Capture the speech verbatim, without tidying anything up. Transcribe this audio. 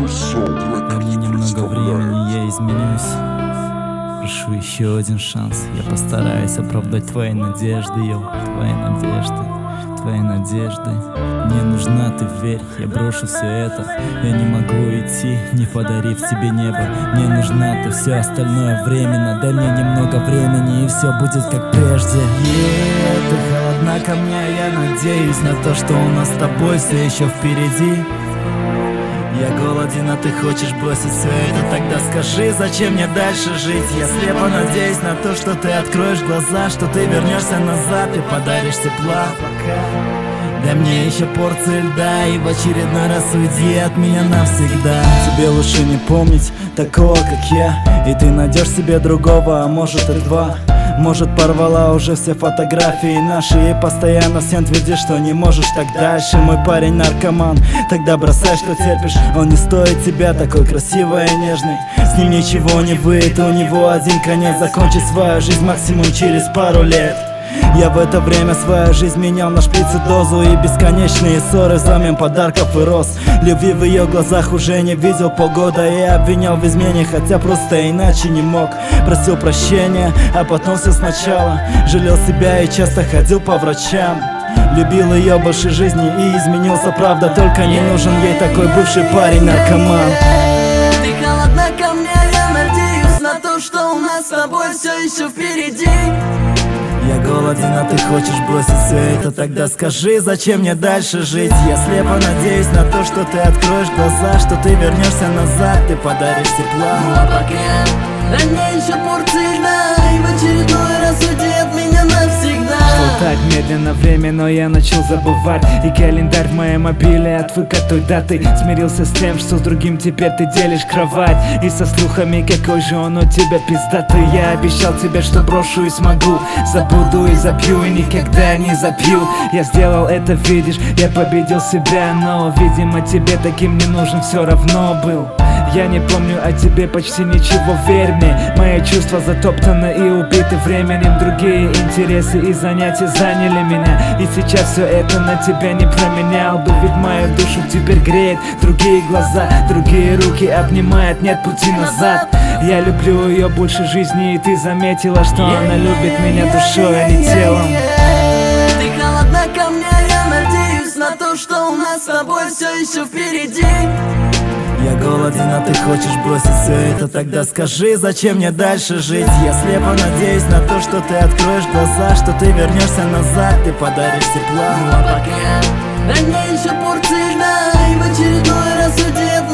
Дай мне немного времени, я изменюсь. Прошу еще один шанс. Я постараюсь оправдать твои надежды, йоу. Твои надежды, твои надежды. Мне нужна ты, верь, я брошу все это. Я не могу идти, не подарив тебе небо. Мне нужна ты, все остальное временно. Дай мне немного времени, и все будет как прежде. Yeah, ты холодна ко мне, я надеюсь на то, что у нас с тобой все еще впереди. Я голоден, а ты хочешь бросить все это. Тогда скажи, зачем мне дальше жить? Я слепо надеюсь на то, что ты откроешь глаза, что ты вернешься назад и подаришь тепла. Дай мне еще порции льда и в очередной раз уйди от меня навсегда. Тебе лучше не помнить такого, как я, и ты найдешь себе другого, а может и два. Может, порвала уже все фотографии наши, и постоянно всем твердишь, что не можешь так дальше. Мой парень наркоман, тогда бросай, что терпишь. Он не стоит тебя, такой красивый и нежный. С ним ничего не выйдет, у него один конец. Закончить свою жизнь максимум через пару лет. Я в это время свою жизнь менял на шприц и дозу, и бесконечные ссоры взамен подарков и роз. Любви в ее глазах уже не видел полгода, и обвинял в измене, хотя просто иначе не мог. Просил прощения, а потом все сначала. Жалел себя и часто ходил по врачам. Любил ее больше жизни и изменился, правда. Только не нужен ей такой бывший парень-наркоман. Ты холодна ко мне, я надеюсь на то, что у нас с тобой все еще впереди. Я голоден, а ты хочешь бросить все это. Тогда скажи, зачем мне дальше жить? Я слепо надеюсь на то, что ты откроешь глаза, что ты вернешься назад, ты подаришь тепла. Ну а пока дай мне еще порции льда и в очередной раз уйди от меня навсегда. Шло так медленно время, но я начал забывать, и календарь в моем мобиле отвык от той даты. Смирился с тем, что с другим теперь ты делишь кровать, и со слухами, какой же он у тебя пиздатый. Я обещал тебе, что брошу и смогу, забуду и запью, и никогда не запью. Я сделал это, видишь, я победил себя, но, видимо, тебе таким не нужен все равно был. Я не помню о тебе почти ничего, верь мне. Мои чувства затоптаны и убиты временем. Другие интересы и занятия заняли меня, и сейчас все это на тебя не променял бы. Ведь мою душу теперь греет другие глаза, другие руки обнимают, нет пути назад. Я люблю ее больше жизни, и ты заметила, что она любит меня душой, а не телом. Ты холодна ко мне, я надеюсь на то, что у нас с тобой все еще впереди. Я голоден, а ты хочешь бросить все это. Тогда скажи, зачем мне дальше жить? Я слепо надеюсь на то, что ты откроешь глаза, что ты вернешься назад, ты подаришь тепла. Ну а пока дай мне еще порции льда и в очередной раз уйди от